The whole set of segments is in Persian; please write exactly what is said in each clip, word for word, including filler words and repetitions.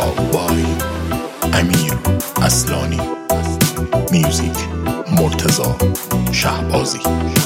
بای امیر اصلانی، میوزیک مرتضی شهبازی.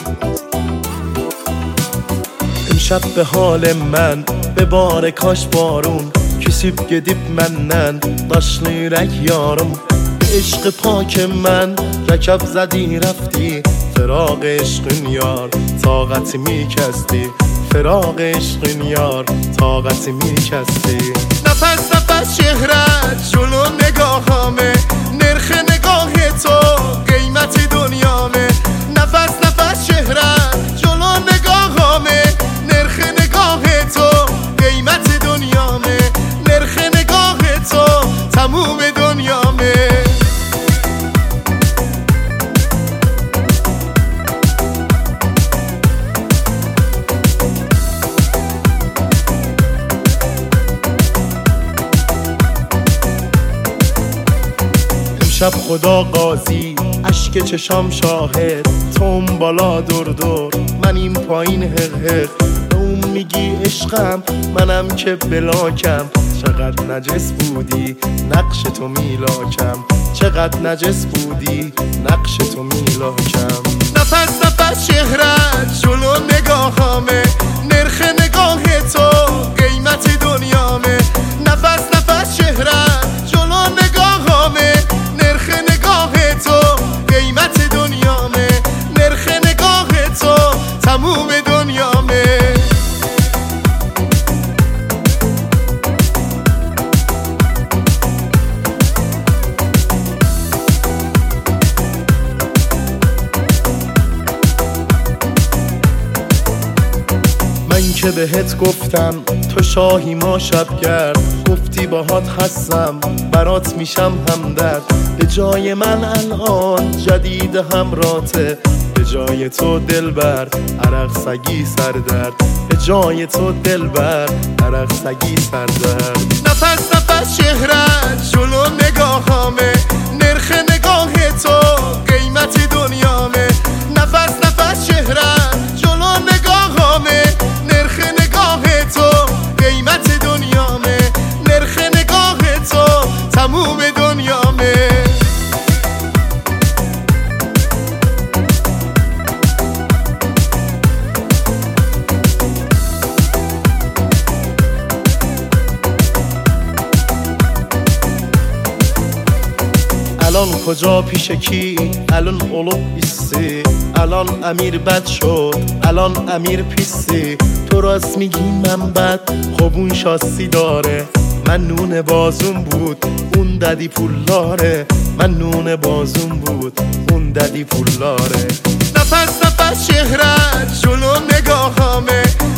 امشب به حال من به بار کاش بارun Küsüp gedip menden daşlı yürek yarım Eşqi pak mən rəkab zədi rəfti Firaq eşqin yar taqətimi kəsti Firaq eşqin yar taqətimi kəsti Nəfəs nəfəs şehrət julu negahame Nerx negah to qiyməti dünyame Nəfəs nəfəs şehrət julu negahame Nerx negah to qiyməti dünyame نرخ نگاه تو تموم دنیامه امشب خدا قاضی اشک چشام شاهد تو اون بالا دور دور من این پایین حق حق به اون میگی عشقم منم که بلاکم چقدر نجس بودی نقش تو میلاکم چقدر نجس بودی نقش تو میلاکم نفس نفس شهرت جلو نگاهامه نرخ نگاه تو قیمت دنیامه نفس نفس شهرت جلو نگاهامه نرخ نگاه تو قیمت دنیامه نرخ نگاه تو تموم دنیامه من که بهت گفتم تو شاهی ما شبگرد گفتی باهات هستم برات میشم همدرد به جای من الان جدید همراته به جای تو دلبر عرق سگی سردرد به جای تو دلبر عرق سگی سردرد نفس نفس شهرت جلو نگاهامه نرخ نگاه تو قیمت دنیامه نفس نفس شهرت جلو نگاهامه نرخ نگاه تو قیمت دنیامه نرخ نگاه تو تموم دنیامه الان کجا پیش کی الان olub hissi الان امیر بد شد الان امیر پیسی تو راست میگی من بد خب اون شاسی داره من نون بازون بود اون ددی پولاره من نون بازون بود اون ددی پولاره نفس نفس شهرت جلو نگاهامه